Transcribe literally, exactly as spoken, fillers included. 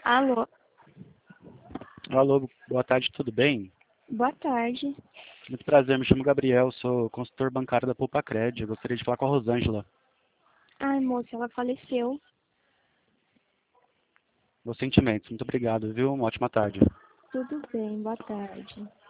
Alô, Alô, boa tarde, tudo bem? boa tarde. Muito prazer, me chamo Gabriel, sou consultor bancário da Poupacred. Eu gostaria de falar com a Rosângela. Ai, moça, ela faleceu. Meus sentimentos, muito obrigado, viu? Uma ótima tarde. Tudo bem, boa tarde.